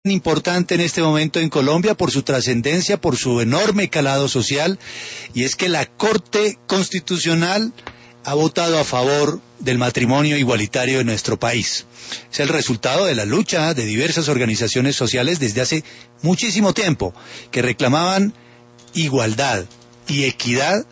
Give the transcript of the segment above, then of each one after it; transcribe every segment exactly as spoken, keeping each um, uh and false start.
importante en este momento en Colombia por su trascendencia, por su enorme calado social, y es que la Corte Constitucional ha votado a favor del matrimonio igualitario en nuestro país. Es el resultado de la lucha de diversas organizaciones sociales desde hace muchísimo tiempo, que reclamaban igualdad y equidad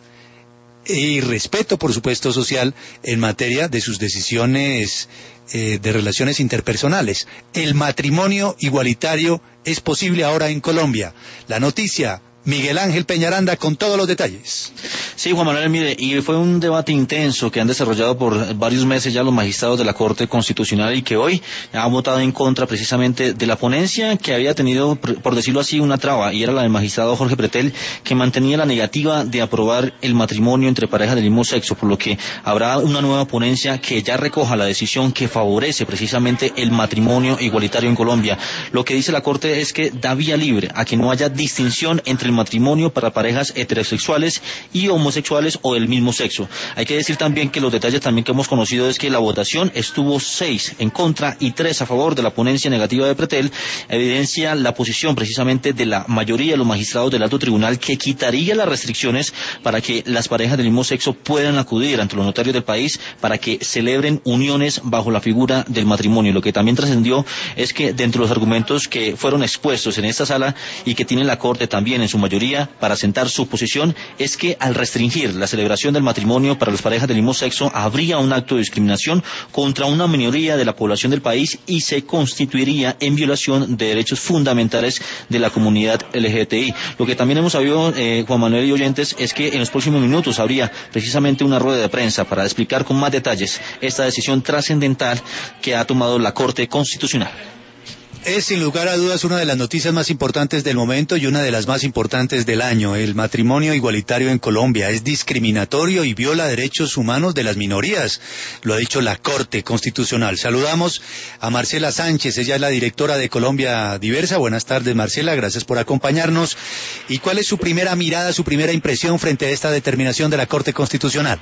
y respeto, por supuesto, social en materia de sus decisiones eh, de relaciones interpersonales. El matrimonio igualitario es posible ahora en Colombia. La noticia, Miguel Ángel Peñaranda con todos los detalles. Sí, Juan Manuel, mire, y fue un debate intenso que han desarrollado por varios meses ya los magistrados de la Corte Constitucional y que hoy han votado en contra precisamente de la ponencia que había tenido, por decirlo así, una traba, y era la del magistrado Jorge Pretel, que mantenía la negativa de aprobar el matrimonio entre parejas del mismo sexo, por lo que habrá una nueva ponencia que ya recoja la decisión que favorece precisamente el matrimonio igualitario en Colombia. Lo que dice la Corte es que da vía libre a que no haya distinción entre el matrimonio para parejas heterosexuales y homosexuales o del mismo sexo. Hay que decir también que los detalles también que hemos conocido es que la votación estuvo seis en contra y tres a favor de la ponencia negativa de Pretel. Evidencia la posición precisamente de la mayoría de los magistrados del alto tribunal, que quitaría las restricciones para que las parejas del mismo sexo puedan acudir ante los notarios del país para que celebren uniones bajo la figura del matrimonio. Lo que también trascendió es que dentro de los argumentos que fueron expuestos en esta sala y que tiene la Corte también en su mayoría para sentar su posición, es que al restringir la celebración del matrimonio para las parejas del mismo sexo habría un acto de discriminación contra una minoría de la población del país y se constituiría en violación de derechos fundamentales de la comunidad L G B T I. Lo que también hemos sabido, eh, Juan Manuel y oyentes, es que en los próximos minutos habría precisamente una rueda de prensa para explicar con más detalles esta decisión trascendental que ha tomado la Corte Constitucional. Es sin lugar a dudas una de las noticias más importantes del momento y una de las más importantes del año. El matrimonio igualitario en Colombia es discriminatorio y viola derechos humanos de las minorías, lo ha dicho la Corte Constitucional. Saludamos a Marcela Sánchez, ella es la directora de Colombia Diversa. Buenas tardes, Marcela, gracias por acompañarnos. ¿Y cuál es su primera mirada, su primera impresión frente a esta determinación de la Corte Constitucional?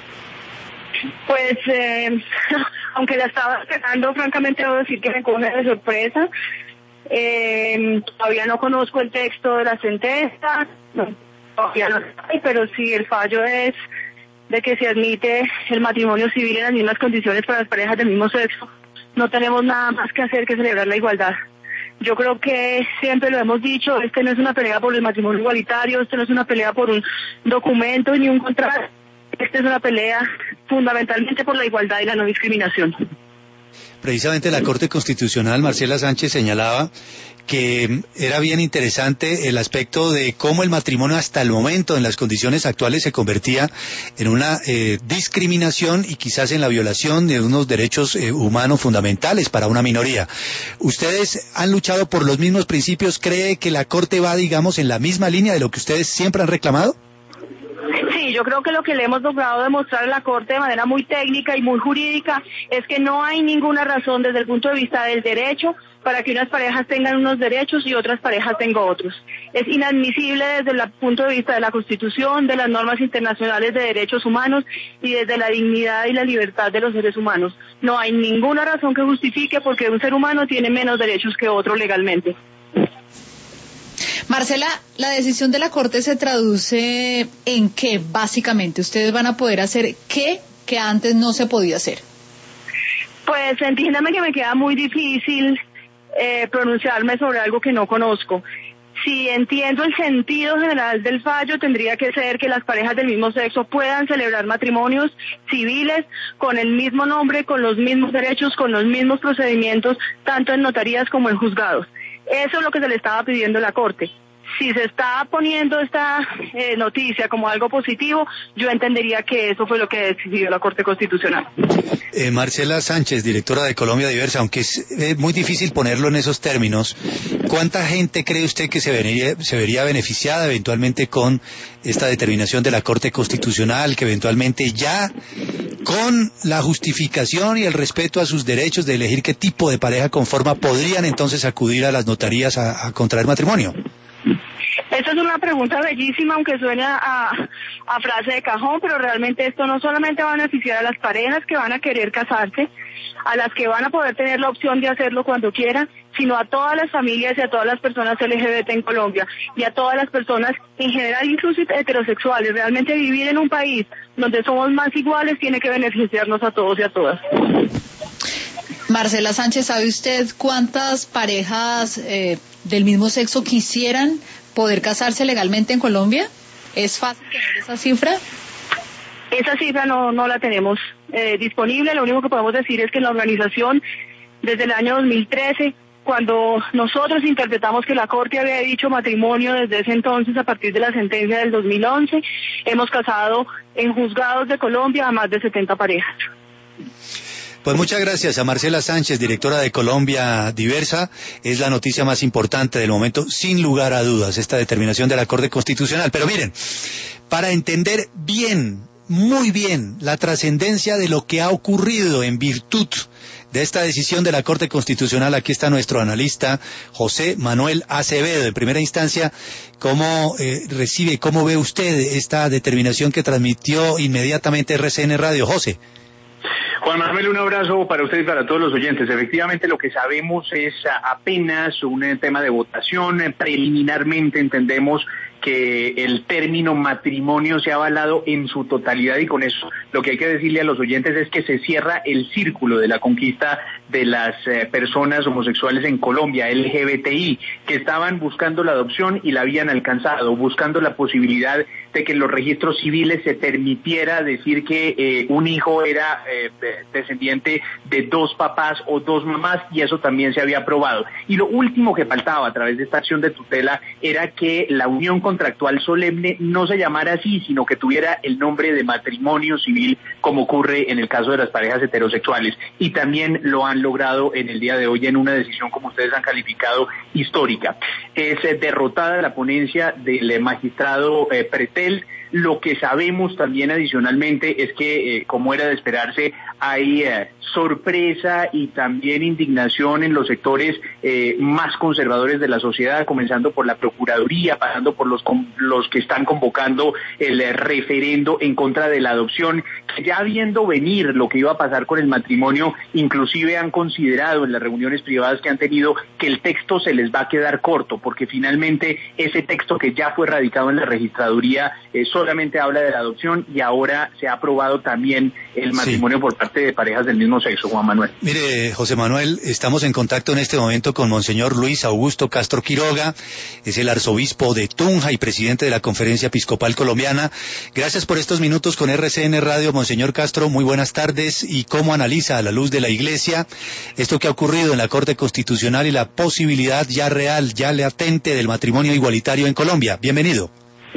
Pues, eh, aunque la estaba esperando, francamente debo decir que me coge de sorpresa. Eh, todavía no conozco el texto de la sentencia, no, todavía no sé, pero sí el fallo es de que se admite el matrimonio civil en las mismas condiciones para las parejas del mismo sexo. No tenemos nada más que hacer que celebrar la igualdad. Yo creo que siempre lo hemos dicho, este no es una pelea por el matrimonio igualitario, este no es una pelea por un documento ni un contrato. Esta es una pelea fundamentalmente por la igualdad y la no discriminación. Precisamente la Corte Constitucional, Marcela Sánchez, señalaba que era bien interesante el aspecto de cómo el matrimonio hasta el momento, en las condiciones actuales, se convertía en una eh, discriminación y quizás en la violación de unos derechos eh, humanos fundamentales para una minoría. ¿Ustedes han luchado por los mismos principios? ¿Cree que la Corte va, digamos, en la misma línea de lo que ustedes siempre han reclamado? Sí, yo creo que lo que le hemos logrado demostrar a la Corte de manera muy técnica y muy jurídica es que no hay ninguna razón desde el punto de vista del derecho para que unas parejas tengan unos derechos y otras parejas tengan otros. Es inadmisible desde el punto de vista de la Constitución, de las normas internacionales de derechos humanos y desde la dignidad y la libertad de los seres humanos. No hay ninguna razón que justifique porque un ser humano tiene menos derechos que otro legalmente. Marcela, la decisión de la Corte se traduce en qué, básicamente. Ustedes van a poder hacer qué que antes no se podía hacer. Pues entiéndame que me queda muy difícil eh, pronunciarme sobre algo que no conozco. Si entiendo el sentido general del fallo, tendría que ser que las parejas del mismo sexo puedan celebrar matrimonios civiles con el mismo nombre, con los mismos derechos, con los mismos procedimientos, tanto en notarías como en juzgados. Eso es lo que se le estaba pidiendo a la Corte. Si se está poniendo esta eh, noticia como algo positivo, yo entendería que eso fue lo que decidió la Corte Constitucional. Eh, Marcela Sánchez, directora de Colombia Diversa, aunque es eh, muy difícil ponerlo en esos términos, ¿cuánta gente cree usted que se vería, se vería beneficiada eventualmente con esta determinación de la Corte Constitucional, que eventualmente ya con la justificación y el respeto a sus derechos de elegir qué tipo de pareja conforma, podrían entonces acudir a las notarías a, a contraer matrimonio? Esta es una pregunta bellísima, aunque suena a, a frase de cajón, pero realmente esto no solamente va a beneficiar a las parejas que van a querer casarse, a las que van a poder tener la opción de hacerlo cuando quieran, sino a todas las familias y a todas las personas L G B T en Colombia y a todas las personas en general, incluso heterosexuales. Realmente vivir en un país donde somos más iguales tiene que beneficiarnos a todos y a todas. Marcela Sánchez, ¿sabe usted cuántas parejas eh, del mismo sexo quisieran poder casarse legalmente en Colombia? ¿Es fácil tener esa cifra? Esa cifra no, no la tenemos eh, disponible. Lo único que podemos decir es que en la organización, desde el año dos mil trece, cuando nosotros interpretamos que la Corte había dicho matrimonio desde ese entonces, a partir de la sentencia del dos mil once, hemos casado en juzgados de Colombia a más de setenta parejas. Pues muchas gracias a Marcela Sánchez, directora de Colombia Diversa. Es la noticia más importante del momento, sin lugar a dudas, esta determinación de la Corte Constitucional. Pero miren, para entender bien, muy bien, la trascendencia de lo que ha ocurrido en virtud de esta decisión de la Corte Constitucional, aquí está nuestro analista José Manuel Acevedo. En primera instancia, ¿cómo eh, recibe, cómo ve usted esta determinación que transmitió inmediatamente R C N Radio? José. Juan Manuel, un abrazo para usted y para todos los oyentes. Efectivamente, lo que sabemos es apenas un tema de votación. Preliminarmente entendemos que el término matrimonio se ha avalado en su totalidad, y con eso lo que hay que decirle a los oyentes es que se cierra el círculo de la conquista de las eh, personas homosexuales en Colombia, L G B T I, que estaban buscando la adopción y la habían alcanzado, buscando la posibilidad de que en los registros civiles se permitiera decir que eh, un hijo era eh, descendiente de dos papás o dos mamás, y eso también se había aprobado. Y lo último que faltaba a través de esta acción de tutela era que la unión contractual solemne no se llamara así, sino que tuviera el nombre de matrimonio civil, como ocurre en el caso de las parejas heterosexuales. Y también lo han logrado en el día de hoy en una decisión, como ustedes han calificado, histórica. Es eh, derrotada la ponencia del eh, magistrado eh, Pretel. Lo que sabemos también adicionalmente es que, eh, como era de esperarse, hay eh, sorpresa y también indignación en los sectores eh, más conservadores de la sociedad, comenzando por la Procuraduría, pasando por los, los que están convocando el eh, referendo en contra de la adopción, que ya viendo venir lo que iba a pasar con el matrimonio, inclusive han considerado en las reuniones privadas que han tenido que el texto se les va a quedar corto, porque finalmente ese texto que ya fue radicado en la registraduría eh, solamente habla de la adopción, y ahora se ha aprobado también el matrimonio sí. por parte de parejas del mismo sexo. Juan Manuel. Mire, José Manuel, estamos en contacto en este momento con Monseñor Luis Augusto Castro Quiroga, es el arzobispo de Tunja y presidente de la Conferencia Episcopal Colombiana. Gracias por estos minutos con R C N Radio, Monseñor Castro, muy buenas tardes. ¿Y cómo analiza a la luz de la Iglesia esto que ha ocurrido en la Corte Constitucional y la posibilidad ya real, ya latente del matrimonio igualitario en Colombia? Bienvenido.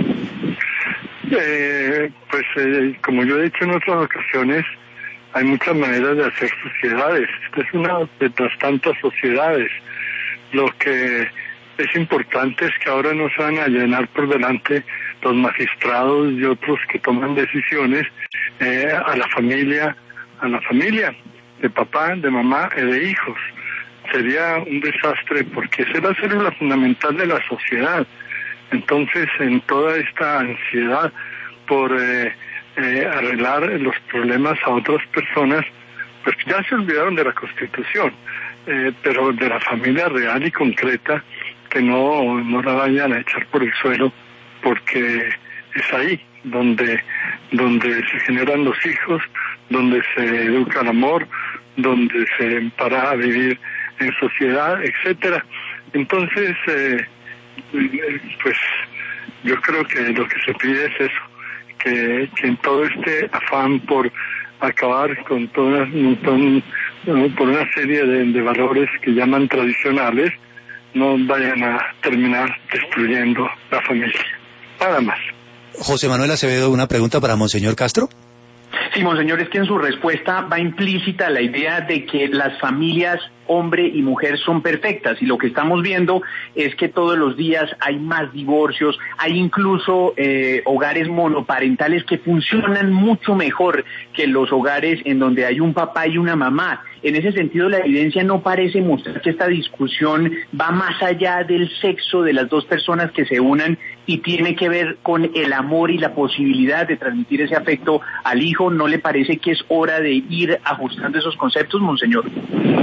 Eh, pues eh, como yo he dicho en otras ocasiones, hay muchas maneras de hacer sociedades. Esta es una de las tantas sociedades. Lo que es importante es que ahora no se van a llenar por delante los magistrados y otros que toman decisiones eh, a la familia, a la familia de papá, de mamá y de hijos. Sería un desastre, porque esa es la célula fundamental de la sociedad. Entonces, en toda esta ansiedad por eh, eh, arreglar los problemas a otras personas, pues ya se olvidaron de la Constitución, eh, pero de la familia real y concreta, que no, no la vayan a echar por el suelo, porque es ahí donde, donde se generan los hijos, donde se educa el amor, donde se empara a vivir en sociedad, etcétera. Entonces, eh, pues yo creo que lo que se pide es eso, que, que en todo este afán por acabar con todas, con, por una serie de, de valores que llaman tradicionales, no vayan a terminar destruyendo la familia. Nada más. José Manuel Acevedo, una pregunta para Monseñor Castro. Sí, monseñor, es que en su respuesta va implícita la idea de que las familias hombre y mujer son perfectas, y lo que estamos viendo es que todos los días hay más divorcios, hay incluso eh, hogares monoparentales que funcionan mucho mejor que los hogares en donde hay un papá y una mamá. En ese sentido, la evidencia no parece mostrar que esta discusión va más allá del sexo de las dos personas que se unan y tiene que ver con el amor y la posibilidad de transmitir ese afecto al hijo. ¿No le parece que es hora de ir ajustando esos conceptos, monseñor?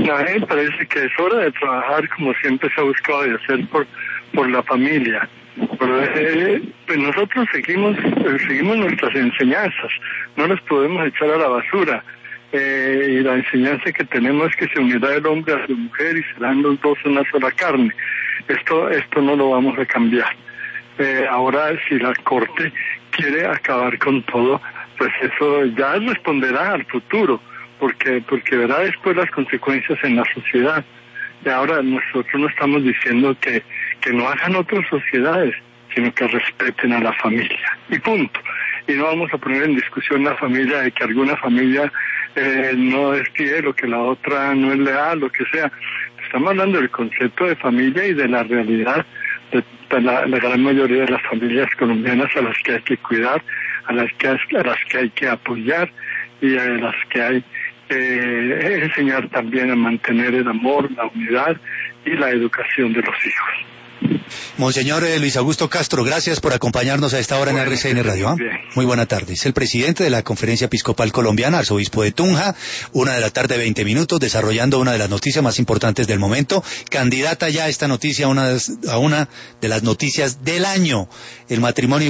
A mí me parece que es hora de trabajar como siempre se ha buscado de hacer por, por la familia. Pero, eh, pues nosotros seguimos, eh, seguimos nuestras enseñanzas, no las podemos echar a la basura. Eh, y la enseñanza que tenemos es que se unirá el hombre a su mujer y serán los dos una sola carne. Esto, esto no lo vamos a cambiar. Eh, ahora, si la Corte quiere acabar con todo, pues eso ya responderá al futuro, porque porque verá después las consecuencias en la sociedad. Y ahora nosotros no estamos diciendo que, que no hagan otras sociedades, sino que respeten a la familia. Y punto. Y no vamos a poner en discusión la familia de que alguna familia eh, no es fiel o que la otra no es leal, lo que sea. Estamos hablando del concepto de familia y de la realidad de, de la, la gran mayoría de las familias colombianas a las que hay que cuidar, a las que, a las que hay que apoyar y a las que hay que eh, enseñar también a mantener el amor, la unidad y la educación de los hijos. Monseñor eh, Luis Augusto Castro, gracias por acompañarnos a esta hora bueno, en R C N Radio. ¿eh? Muy buena tarde. Es el presidente de la Conferencia Episcopal Colombiana, arzobispo de Tunja, una de la tarde, veinte minutos, desarrollando una de las noticias más importantes del momento. Candidata ya a esta noticia a una, a una de las noticias del año, el matrimonio